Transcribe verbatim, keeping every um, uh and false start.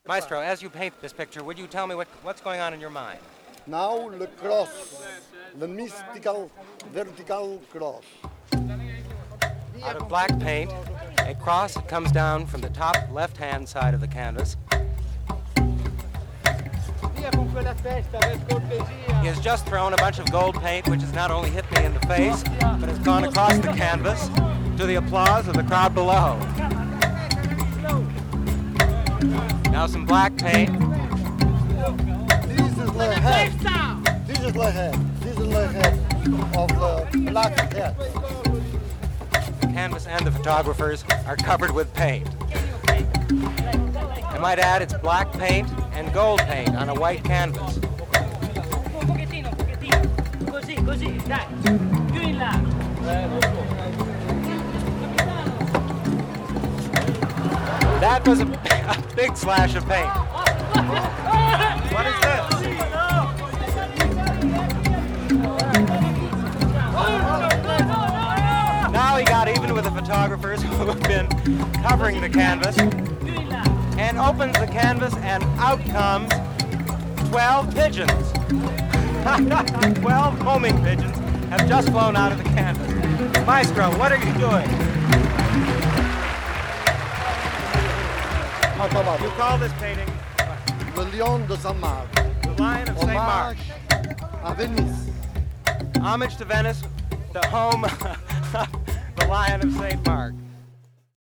Maestro, as you paint this picture, would you tell me what, what's going on in your mind? Now the cross, the mystical vertical cross. Out of black paint, a cross comes down from the top left-hand side of the canvas. He has just thrown a bunch of gold paint, which has not only hit me in the face, but has gone across the canvas to the applause of the crowd below. Now some black paint. This is the head. This is the head. This is the head of the black cat. The canvas and the photographers are covered with paint. I might add it's black paint and gold paint on a white canvas. That was a, a big slash of paint. What is this? Now he got even with the photographers who have been covering the canvas, and opens the canvas, and out comes twelve pigeons. twelve homing pigeons have just flown out of the canvas. Maestro, what are you doing? You call this painting Le Lion de Saint-Marc. The Lion of Saint Mark. À Venice. Homage to Venice, the home of the Lion of Saint Mark.